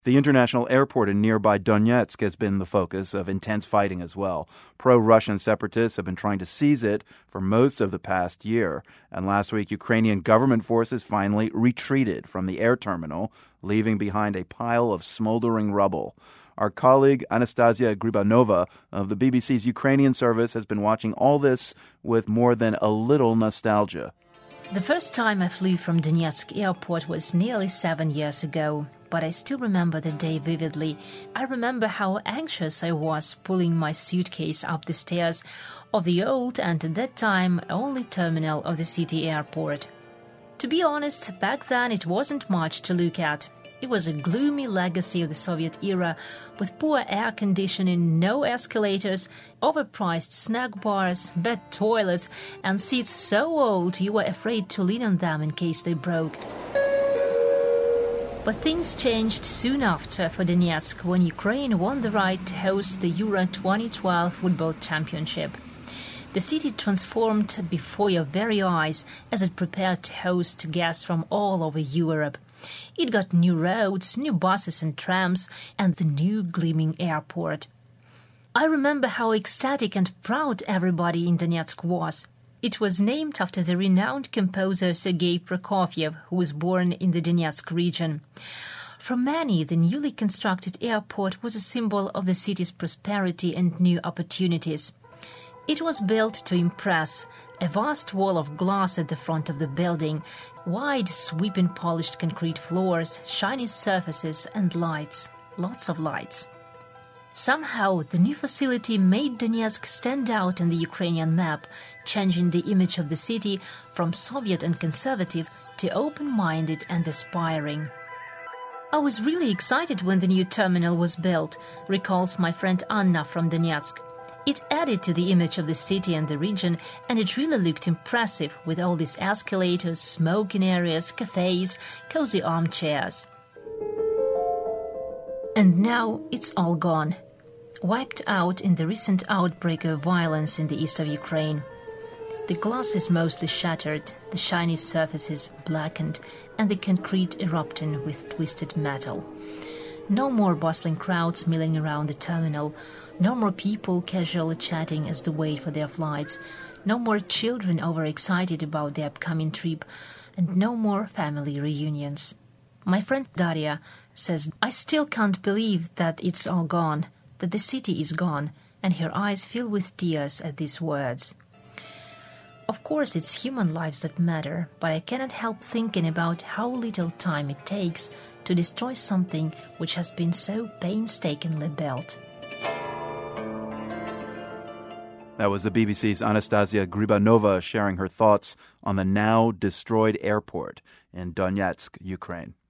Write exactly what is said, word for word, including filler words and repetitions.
The international airport in nearby Donetsk has been the focus of intense fighting as well. Pro-Russian separatists have been trying to seize it for most of the past year. And last week, Ukrainian government forces finally retreated from the air terminal, leaving behind a pile of smoldering rubble. Our colleague Anastasia Gribanova of the B B C's Ukrainian service has been watching all this with more than a little nostalgia. The first time I flew from Donetsk airport was nearly seven years ago, but I still remember the day vividly. I remember how anxious I was pulling my suitcase up the stairs of the old and at that time only terminal of the city airport. To be honest, back then it wasn't much to look at. It was a gloomy legacy of the Soviet era, with poor air conditioning, no escalators, overpriced snack bars, bad toilets, and seats so old you were afraid to lean on them in case they broke. But things changed soon after for Donetsk when Ukraine won the right to host the Euro twenty twelve football championship. The city transformed before your very eyes as it prepared to host guests from all over Europe. It got new roads, new buses and trams, and the new gleaming airport. I remember how ecstatic and proud everybody in Donetsk was. It was named after the renowned composer Sergei Prokofiev, who was born in the Donetsk region. For many, the newly constructed airport was a symbol of the city's prosperity and new opportunities. It was built to impress. A vast wall of glass at the front of the building, wide, sweeping polished concrete floors, shiny surfaces and lights. Lots of lights. Somehow, the new facility made Donetsk stand out on the Ukrainian map, changing the image of the city from Soviet and conservative to open-minded and aspiring. I was really excited when the new terminal was built, recalls my friend Anna from Donetsk. It added to the image of the city and the region, and it really looked impressive with all these escalators, smoking areas, cafes, cozy armchairs. And now it's all gone, wiped out in the recent outbreak of violence in the east of Ukraine. The glass is mostly shattered, the shiny surfaces blackened, and the concrete erupting with twisted metal. No more bustling crowds milling around the terminal, no more people casually chatting as they wait for their flights, no more children overexcited about the upcoming trip, and no more family reunions. My friend Daria says, I still can't believe that it's all gone, that the city is gone, and her eyes fill with tears at these words. Of course, it's human lives that matter, but I cannot help thinking about how little time it takes to destroy something which has been so painstakingly built. That was the B B C's Anastasia Gribanova sharing her thoughts on the now destroyed airport in Donetsk, Ukraine.